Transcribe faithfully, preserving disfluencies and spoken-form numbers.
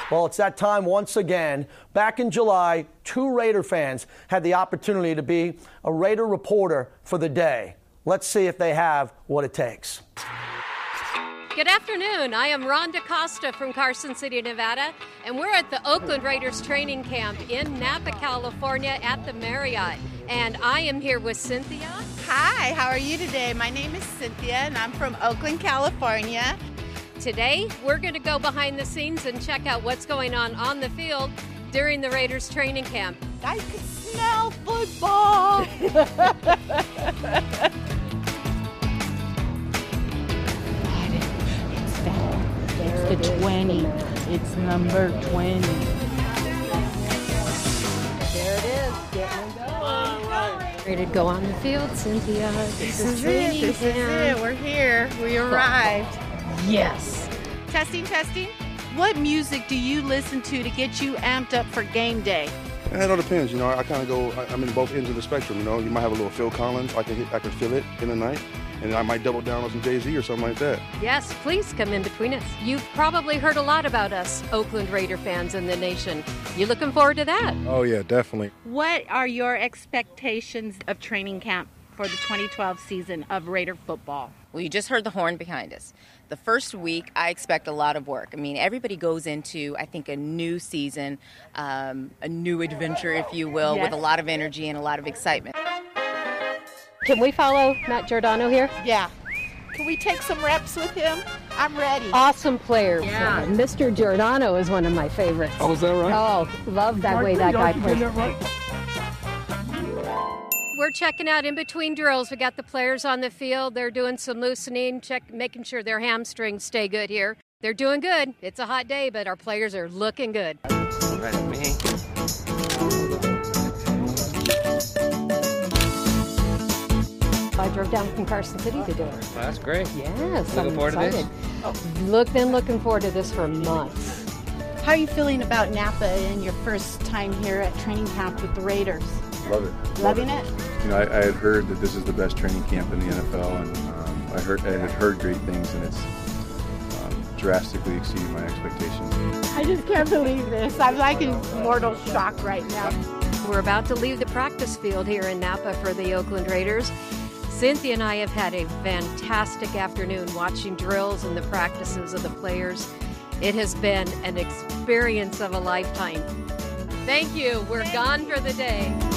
Well, it's that time once again. Back in July, two Raider fans had the opportunity to be a Raider reporter for the day. Let's see if they have what it takes. Good afternoon. I am Rhonda Costa from Carson City, Nevada, and we're at the Oakland Raiders training camp in Napa, California at the Marriott. And I am here with Cynthia. Hi, how are you today? My name is Cynthia, and I'm from Oakland, California. Today, we're going to go behind the scenes and check out what's going on on the field during the Raiders training camp. I can smell football. It's the twenty. It's number twenty. There it is. Getting going. Ready to go on the field, Cynthia. This, This is is it. This is it. We're here. We arrived. Yes. Testing, testing. What music do you listen to to get you amped up for game day? It all depends, you know. I kind of go. I- I'm in both ends of the spectrum, you know. You might have a little Phil Collins. I can hit, I can feel it in the night, and I might double down on some Jay-Z or something like that. Yes, please come in between us. You've probably heard a lot about us, Oakland Raider fans in the nation. You looking forward to that? Oh yeah, definitely. What are your expectations of training camp for the twenty twelve season of Raider football? Well, you just heard the horn behind us. The first week, I expect a lot of work. I mean, everybody goes into, I think, a new season, um, a new adventure, if you will, Yes. with a lot of energy and a lot of excitement. Can we follow Matt Giordano here? Yeah. Can we take some reps with him? I'm ready. Awesome player. Yeah. Mister Giordano is one of my favorites. Oh, is that right? Oh, love that way that guy plays. We're checking out in between drills. We got the players on the field. They're doing some loosening, check, making sure their hamstrings stay good here. They're doing good. It's a hot day, but our players are looking good. I drove down from Carson City to do it. That's great. Yes, Looking I'm forward to this? excited. Look, been looking forward to this for months. How are you feeling about Napa and your first time here at training camp with the Raiders? Love it. Loving it? You know, I, I had heard that this is the best training camp in the N F L, and um, I heard I had heard great things, and it's um, drastically exceeded my expectations. I just can't believe this. I'm like in mortal shock right now. We're about to leave the practice field here in Napa for the Oakland Raiders. Cynthia and I have had a fantastic afternoon watching drills and the practices of the players. It has been an experience of a lifetime. Thank you. We're gone for the day.